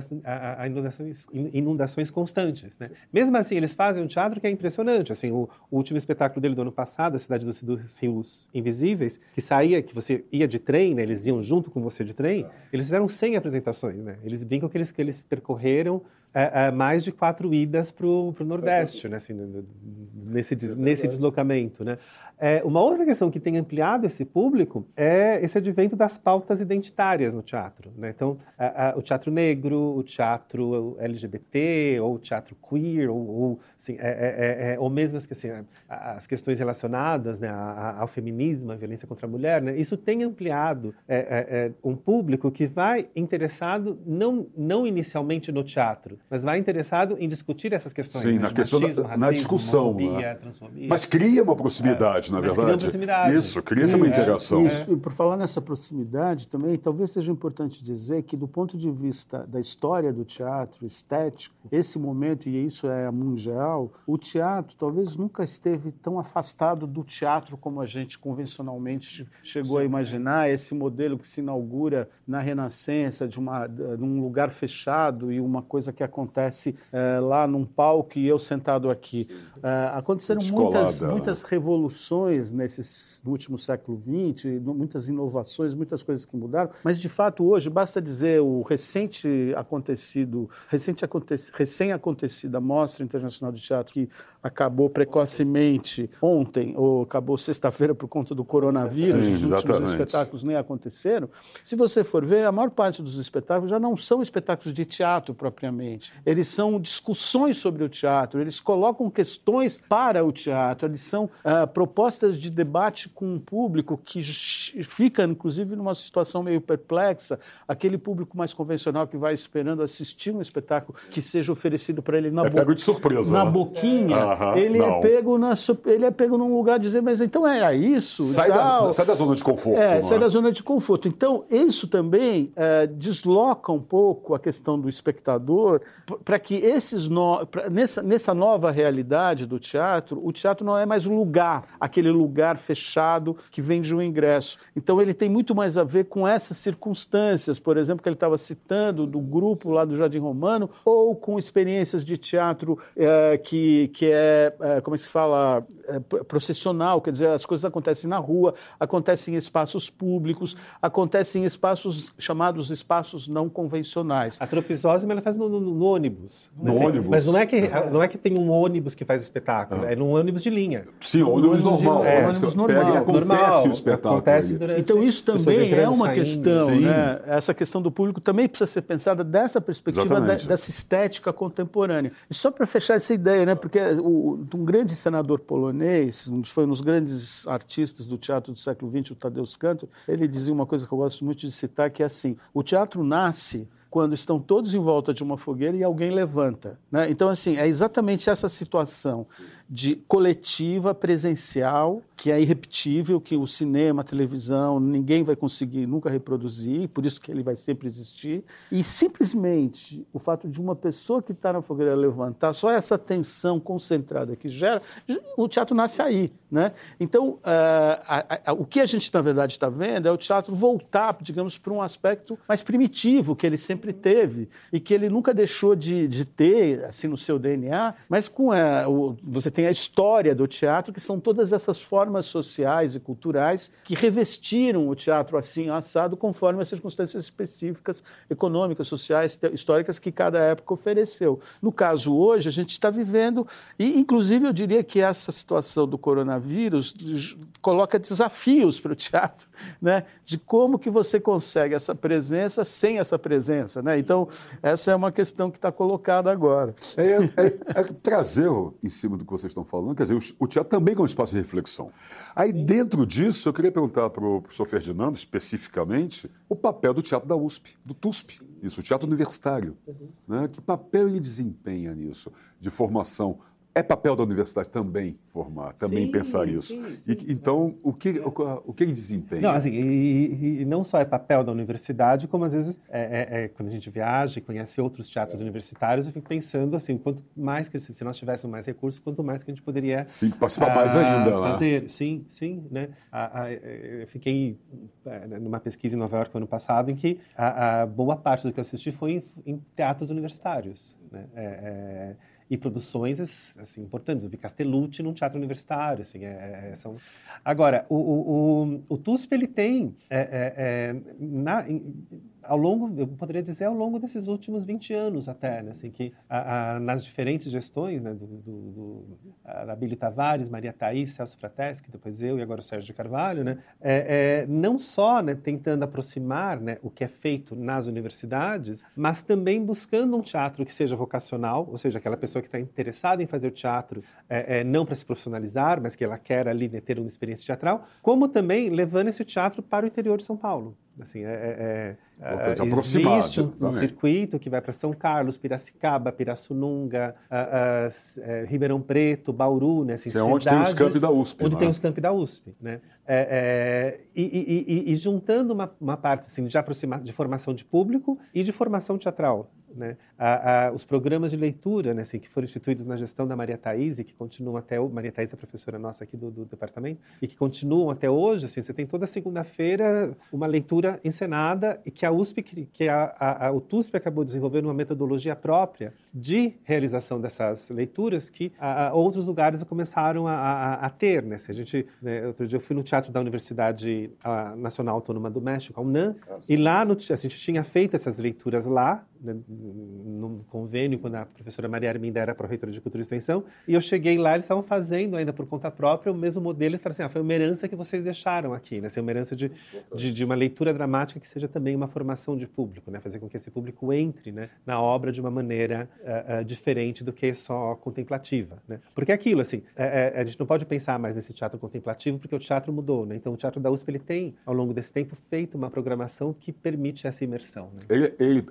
a, a inundações, inundações constantes, né? Mesmo assim, eles fazem um teatro que é impressionante. Assim, o, o último espetáculo dele do ano passado, A Cidade dos, dos Rios Invisíveis, que saía, que você ia de trem, né? Eles iam junto com você de trem, eles fizeram cem apresentações, né? Eles brincam que eles, que eles percorreram é, é, mais de quatro idas para o Nordeste, né? Assim, nesse, nesse deslocamento, né? É, uma outra questão que tem ampliado esse público é esse advento das pautas identitárias no teatro, né? Então, a, a, o teatro negro, o teatro L G B T, ou o teatro queer, ou, ou, assim, é, é, é, ou mesmo as, assim, as questões relacionadas, né, ao feminismo, à violência contra a mulher, né? Isso tem ampliado é, é, é, um público que vai interessado não, não inicialmente no teatro, mas vai interessado em discutir essas questões. Sim, né, na, questão machismo, da, racismo, na discussão. homofobia, né? transfobia. Mas cria uma proximidade, é, na mas verdade. Cria uma proximidade. Isso, cria-se uma interação. Isso, e por falar nessa proximidade também, talvez seja importante dizer que do ponto de vista da história do teatro estético, esse momento, e isso é mundial, o teatro talvez nunca esteve tão afastado do teatro como a gente convencionalmente chegou Sim, a imaginar, é. esse modelo que se inaugura na Renascença, de, uma, de um lugar fechado e uma coisa que acontece é, lá num palco e eu sentado aqui. É, aconteceram muitas, muitas revoluções nesses, no último século vinte, muitas inovações, muitas coisas que mudaram, mas de fato hoje basta dizer o recente acontecido, recente aconteci, recém-acontecida Mostra Internacional de Teatro que acabou precocemente ontem, ou acabou sexta-feira por conta do coronavírus, Sim, os últimos exatamente. espetáculos nem aconteceram. Se você for ver, a maior parte dos espetáculos já não são espetáculos de teatro propriamente. Eles são discussões sobre o teatro, eles colocam questões para o teatro, eles são uh, propostas de debate com um público que fica, inclusive, numa situação meio perplexa, aquele público mais convencional que vai esperando assistir um espetáculo que seja oferecido para ele na, é bo- de surpresa, na né? boquinha, Aham, ele, é pego na, ele é pego num lugar de dizer, mas então era isso? Sai, da, sai da zona de conforto. É, né? sai da zona de conforto. Então, isso também é, desloca um pouco a questão do espectador para que esses no, pra, nessa, nessa nova realidade do teatro, o teatro não é mais um lugar, aquele lugar fechado que vende um ingresso. Então, ele tem muito mais a ver com essas circunstâncias, por exemplo, que ele estava citando do grupo lá do Jardim Romano, ou com experiências de teatro é, que, que é, é, como é que se fala, é, processional, quer dizer, as coisas acontecem na rua, acontecem em espaços públicos, acontecem em espaços chamados espaços não convencionais. A Tropizósima ela faz no, no, no ônibus. No mas, ônibus? Mas não é, que, não é que tem um ônibus que faz espetáculo, ah. é num ônibus de linha. Sim, o ônibus, ônibus normal. De, é, é, ônibus normal. Pega, acontece normal, o espetáculo. Acontece durante, então isso também é uma saindo. questão, né? Essa questão do público também precisa ser pensada dessa perspectiva da, dessa estética contemporânea. E só para fechar essa ideia, né? Porque o, um grande senador polonês, foi um dos grandes artistas do teatro do século vinte, o Tadeusz Kantor, ele dizia uma coisa que eu gosto muito de citar, que é assim, o teatro nasce quando estão todos em volta de uma fogueira e alguém levanta, né? Então, assim, é exatamente essa situação Sim. de coletiva, presencial, que é irrepetível, que o cinema, a televisão, ninguém vai conseguir nunca reproduzir, por isso que ele vai sempre existir. E simplesmente o fato de uma pessoa que está na fogueira levantar, só essa tensão concentrada que gera, o teatro nasce aí, né? Então, uh, a, a, o que a gente, na verdade, está vendo é o teatro voltar, digamos, para um aspecto mais primitivo, que ele sempre teve e que ele nunca deixou de, de ter, assim, no seu D N A, mas com a, o, você tem a história do teatro, que são todas essas formas sociais e culturais que revestiram o teatro assim, assado, conforme as circunstâncias específicas, econômicas, sociais, históricas que cada época ofereceu. No caso, hoje, a gente está vivendo, e inclusive eu diria que essa situação do coronavírus coloca desafios para o teatro, né? De como que você consegue essa presença sem essa presença, né? Então, essa é uma questão que está colocada agora. É, é, é trazer em cima do que vocês estão falando, quer dizer, o, o teatro também é um espaço de reflexão. Aí, dentro disso, eu queria perguntar para o professor Ferdinando, especificamente, o papel do teatro da U S P, do T U S P, isso, o teatro universitário. Uhum. Né? Que papel ele desempenha nisso, de formação? É papel da universidade também formar, também sim, pensar isso. Sim, sim, e, então, o que, o, o que ele desempenha? Não, assim, e, e não só é papel da universidade, como às vezes, é, é, é, quando a gente viaja e conhece outros teatros é. universitários, eu fico pensando assim, quanto mais que, se nós tivéssemos mais recursos, quanto mais que a gente poderia... Sim, participar mais ainda. Fazer, né? sim, sim. Né? A, a, eu fiquei numa pesquisa em Nova York no ano passado, em que a, a boa parte do que eu assisti foi em, em teatros universitários. Né? É, é, e produções assim, importantes. Eu vi Castellucci num teatro universitário. Assim, é, é, são... Agora, o, o, o, o T U S P ele tem, é, é, é, na, em, ao longo, eu poderia dizer, ao longo desses últimos vinte anos até, né, assim, que a, a, nas diferentes gestões, né, do, do, do, a Abílio Tavares, Maria Thaís, Celso Frateschi, depois eu e agora o Sérgio de Carvalho, né, é, é, não só, né, tentando aproximar, né, o que é feito nas universidades, mas também buscando um teatro que seja vocacional, ou seja, aquela pessoa que está interessada em fazer o teatro, é, é, não para se profissionalizar, mas que ela quer ali, né, ter uma experiência teatral, como também levando esse teatro para o interior de São Paulo. Assim, é, é, é, existe um, um circuito que vai para São Carlos, Piracicaba, Pirassununga, a, a, a, Ribeirão Preto, Bauru, né? Assim, é onde tem os campi da U S P. Onde né? tem os campi da U S P, né? É, é, e, e, e, e juntando uma, uma parte assim, de, aproxima, de formação de público e de formação teatral. Né? A, a, os programas de leitura, né, assim, que foram instituídos na gestão da Maria Thaís e que continuam até hoje, Maria Thaís é a professora nossa aqui do, do departamento, e que continuam até hoje, assim, você tem toda segunda-feira uma leitura encenada e que a U S P, que a, a, a, o T U S P acabou desenvolvendo uma metodologia própria de realização dessas leituras que a, a outros lugares começaram a, a, a ter. Né? Se a gente, né, outro dia eu fui no Teatro da Universidade Nacional Autônoma do México, a UNAM, ah, e lá no, a gente tinha feito essas leituras lá, né, num convênio, quando a professora Maria Arminda era pró-reitora de Cultura e Extensão, e eu cheguei lá, eles estavam fazendo ainda por conta própria o mesmo modelo, eles falaram assim, ah, foi uma herança que vocês deixaram aqui, né? Assim, uma herança de, de, de uma leitura dramática que seja também uma formação de público, né? Fazer com que esse público entre, né, na obra de uma maneira uh, uh, diferente do que só contemplativa, né? Porque é aquilo, assim, é, é, a gente não pode pensar mais nesse teatro contemplativo porque o teatro mudou, né? Então o Teatro da U S P ele tem, ao longo desse tempo, feito uma programação que permite essa imersão. Né? Ele, ele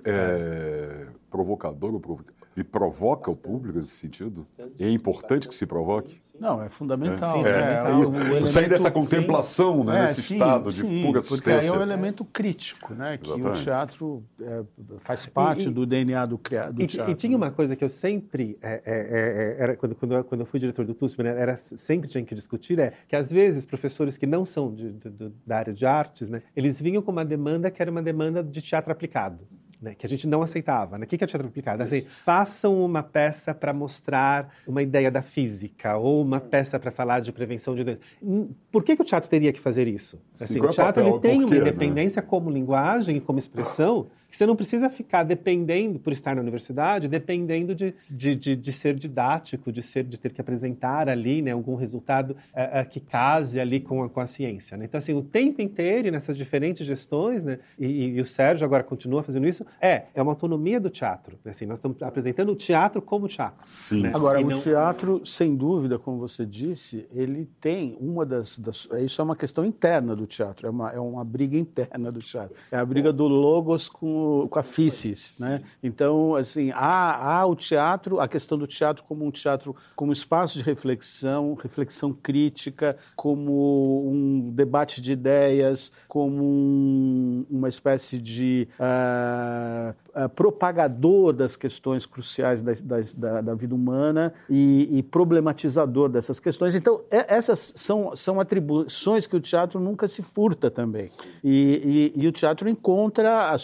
é provocador ou provoca... ele provoca o público nesse sentido? É importante que se provoque? Não, é fundamental. É, né? é, é, o, o elemento, sair dessa contemplação, né, é, nesse sim, estado de sim, pura assistência. Porque aí é um é. elemento crítico, né? Que Exatamente. o teatro é, faz parte e, do D N A do, do e, teatro. E tinha uma coisa que eu sempre, é, é, é, era, quando, quando, eu, quando eu fui diretor do T U S P, né, era, sempre tinha que discutir, é que às vezes professores que não são de, de, de, da área de artes, né, eles vinham com uma demanda que era uma demanda de teatro aplicado. Né, que a gente não aceitava. Né? O que é teatro aplicado? Assim, façam uma peça para mostrar uma ideia da física ou uma peça para falar de prevenção de doenças. Por que, que o teatro teria que fazer isso? Assim, Sim, o teatro ele tem uma independência, né, como linguagem e como expressão, que você não precisa ficar dependendo, por estar na universidade, dependendo de, de, de, de ser didático, de, ser, de ter que apresentar ali, né, algum resultado uh, uh, que case ali com a, com a ciência. Né? Então, assim, o tempo inteiro, nessas diferentes gestões, né, e, e, e o Sérgio agora continua fazendo isso, é, é uma autonomia do teatro. Né? Assim, nós estamos apresentando o teatro como teatro. Sim. Né? Agora, e o não... teatro, sem dúvida, como você disse, ele tem uma das, das... Isso é uma questão interna do teatro, é uma, é uma briga interna do teatro. É a briga do logos com com a físis, né? Então, assim, há, há o teatro, a questão do teatro como um teatro, como espaço de reflexão, reflexão crítica, como um debate de ideias, como um, uma espécie de uh, uh, propagador das questões cruciais da, da, da vida humana e, e problematizador dessas questões. Então, é, essas são, são atribuições que o teatro nunca se furta também. E, e, e o teatro encontra as suas diferenças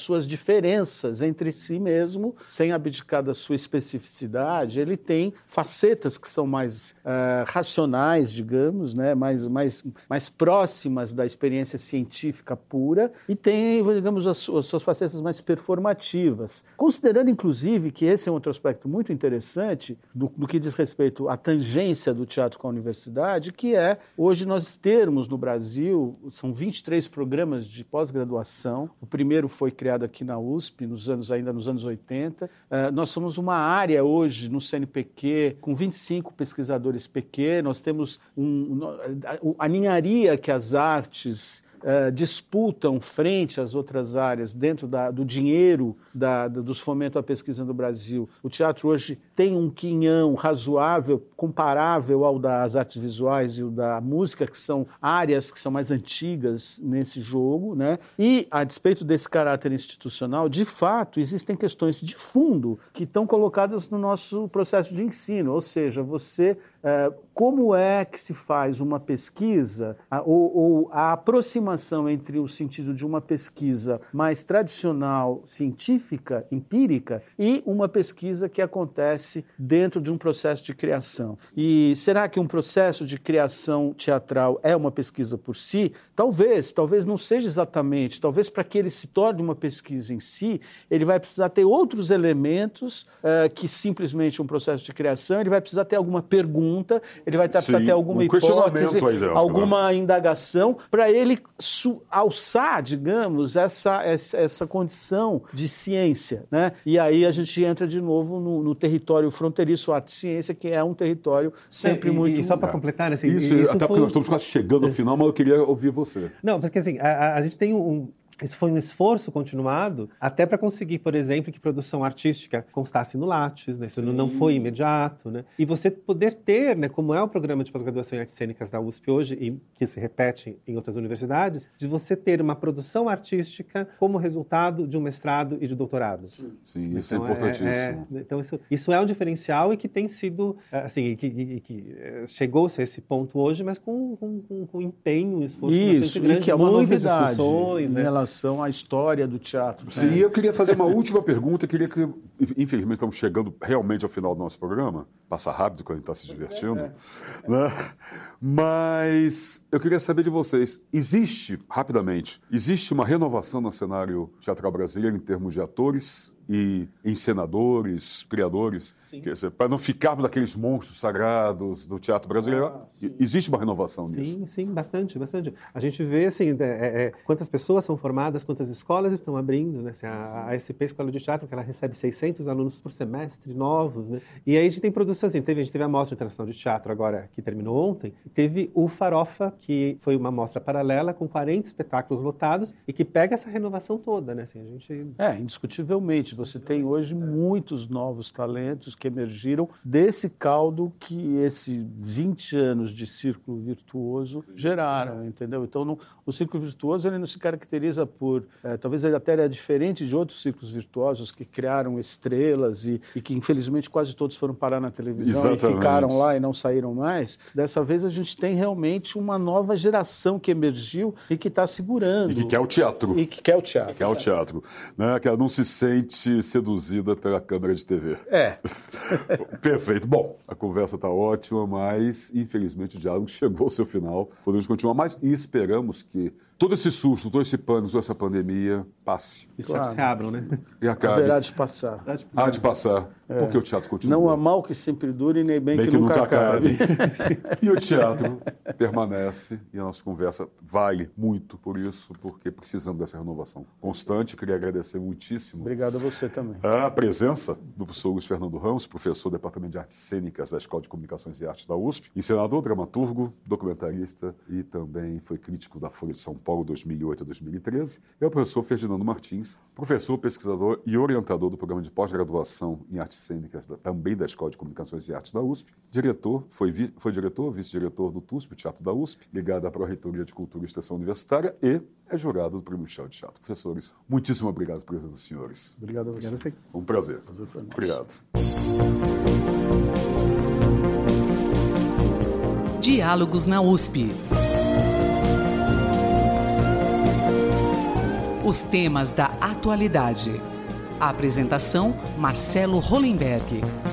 diferenças entre si mesmo, sem abdicar da sua especificidade. Ele tem facetas que são mais uh, racionais, digamos, né? mais, mais, mais próximas da experiência científica pura, e tem, digamos, as, as suas facetas mais performativas. Considerando, inclusive, que esse é um outro aspecto muito interessante do, do que diz respeito à tangência do teatro com a universidade, que é, hoje nós termos no Brasil, são vinte e três programas de pós-graduação. O primeiro foi criado aqui na U S P, nos anos, ainda nos anos oitenta. Uh, nós somos uma área hoje no C N P Q com vinte e cinco pesquisadores P Q. Nós temos um, a, a ninharia que as artes Uh, disputam frente às outras áreas dentro da, do dinheiro da, da, dos fomentos à pesquisa no Brasil. O teatro hoje tem um quinhão razoável, comparável ao das artes visuais e o da música, que são áreas que são mais antigas nesse jogo, né? E, a despeito desse caráter institucional, de fato, existem questões de fundo que estão colocadas no nosso processo de ensino, ou seja, você... Uh, como é que se faz uma pesquisa, a, ou, ou a aproximação entre o sentido de uma pesquisa mais tradicional, científica, empírica, e uma pesquisa que acontece dentro de um processo de criação. E será que um processo de criação teatral é uma pesquisa por si? Talvez, talvez não seja exatamente. Talvez para que ele se torne uma pesquisa em si, ele vai precisar ter outros elementos uh, que simplesmente um processo de criação, ele vai precisar ter alguma pergunta, ele vai precisar Sim, ter alguma um hipótese, dentro, alguma né? indagação, para ele su- alçar, digamos, essa, essa, essa condição de ciência, né? E aí a gente entra de novo no, no território fronteiriço arte-ciência, que é um território sempre é, e, muito... E só para completar, né? Assim, isso, isso até foi... porque nós estamos quase chegando ao final, mas eu queria ouvir você. Não, porque assim, a, a gente tem um... Isso foi um esforço continuado até para conseguir, por exemplo, que produção artística constasse no Lattes, né? Isso Sim. não foi imediato, né? E você poder ter, né, como é o programa de pós-graduação em artes cênicas da U S P hoje e que se repete em outras universidades, de você ter uma produção artística como resultado de um mestrado e de doutorado. Sim, Sim então, isso é importantíssimo. É, é, então isso, isso é um diferencial e que tem sido, assim, que, que, que chegou-se a esse ponto hoje, mas com, com, com empenho, esforço isso, grande, que é uma muitas novidade, discussões, né? À história do teatro. Sim, né? Eu queria fazer uma última pergunta, queria que, infelizmente estamos chegando realmente ao final do nosso programa, passa rápido quando a gente está se divertindo, é, é. Né? Mas eu queria saber de vocês, existe, rapidamente, existe uma renovação no cenário teatral brasileiro em termos de atores e encenadores, criadores, para não ficarmos daqueles monstros sagrados do teatro brasileiro? Ah, existe uma renovação sim, nisso? Sim, sim, bastante, bastante. A gente vê, assim, é, é, quantas pessoas são formadas, quantas escolas estão abrindo, né? Assim, a, a S P, Escola de Teatro, que ela recebe seiscentos alunos por semestre, novos, né? E aí a gente tem produções, assim, teve, a gente teve a Mostra Internacional de Teatro agora, que terminou ontem, teve o Farofa, que foi uma mostra paralela com quarenta espetáculos lotados e que pega essa renovação toda, né? Assim, a gente... É, indiscutivelmente. Você tem hoje muitos novos talentos que emergiram desse caldo que esses vinte anos de círculo virtuoso geraram, entendeu? Então, não, o círculo virtuoso ele não se caracteriza por... É, talvez ele até é diferente de outros círculos virtuosos que criaram estrelas e, e que, infelizmente, quase todos foram parar na televisão Exatamente. E ficaram lá e não saíram mais. Dessa vez, a gente tem realmente uma nova geração que emergiu e que está segurando. E que quer o teatro. E que quer o teatro. Que quer o teatro. Né? Que ela não se sente seduzida pela câmera de T V. É. Perfeito. Bom, a conversa está ótima, mas infelizmente o diálogo chegou ao seu final. Podemos continuar mais e esperamos que todo esse susto, todo esse pânico, toda essa pandemia passe. E claro. Se abram, né? E acabe. Haverá de passar. Há de passar. Há de passar. É. Porque o teatro continua. Não há mal que sempre dure, nem bem, bem que, que nunca, nunca acabe. acabe. E o teatro permanece e a nossa conversa vale muito por isso, porque precisamos dessa renovação constante. Queria agradecer muitíssimo. Obrigado a você também. A presença do professor Luiz Fernando Ramos, professor do Departamento de Artes Cênicas da Escola de Comunicações e Artes da U S P, encenador, dramaturgo, documentarista e também foi crítico da Folha de São Paulo dois mil e oito a dois mil e treze. É o professor Ferdinando Martins, professor, pesquisador e orientador do programa de pós-graduação em Artes Cênicas da, também da Escola de Comunicações e Artes da U S P. Diretor, foi, vi, foi diretor, vice-diretor do T U S P, o Teatro da U S P, ligado à Pró-Reitoria de Cultura e Extensão Universitária e é jurado do Prêmio Michel de Teatro. Professores, muitíssimo obrigado pela presença dos senhores. Obrigado a você. Um prazer. Obrigado. Diálogos na U S P. Os temas da atualidade. A apresentação, Marcelo Hollenberg.